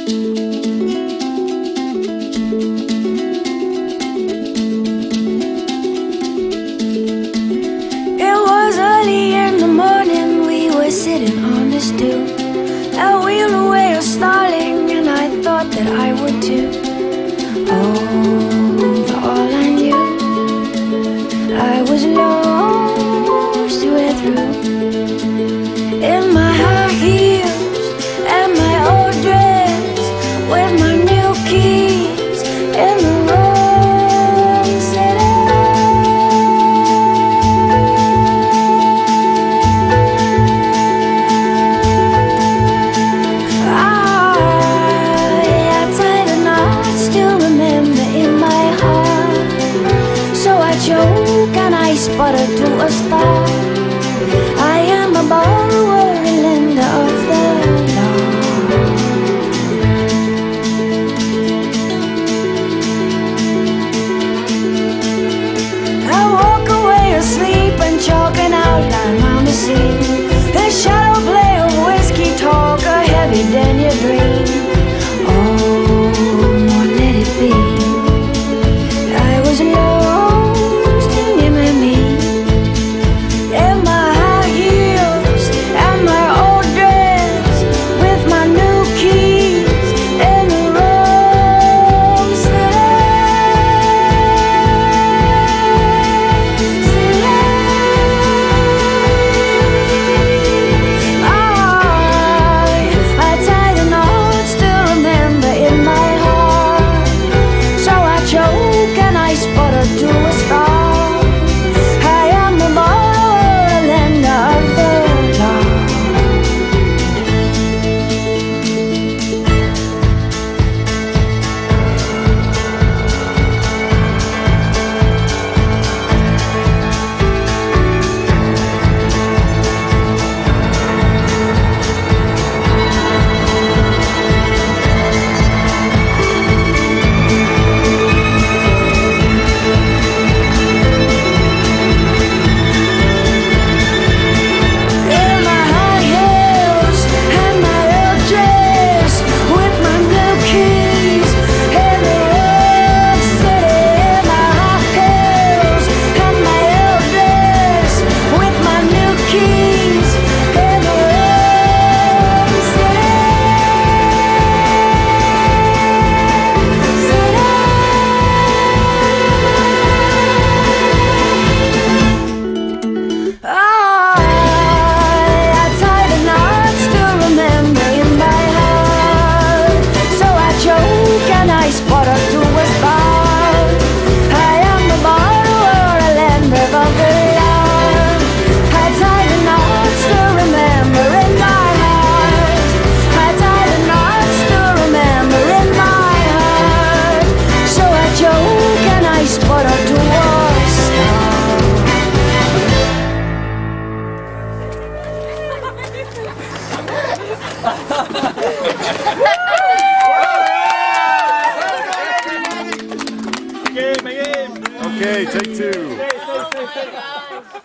Sitting on the stoop, I wheeled away a starling, and I thought that I would too. Oh, for all I knew, I was lost to way through. In my high heels and my old dress, with my new keys in the wrong city. And I sputter to a star. I am a borrower and lender of the law. I walk away asleep and chalk an outline on the scene. The shallow play of whiskey talk, a heavy than you dream. Oh, Lord, let it be. I was lost. Okay, take two.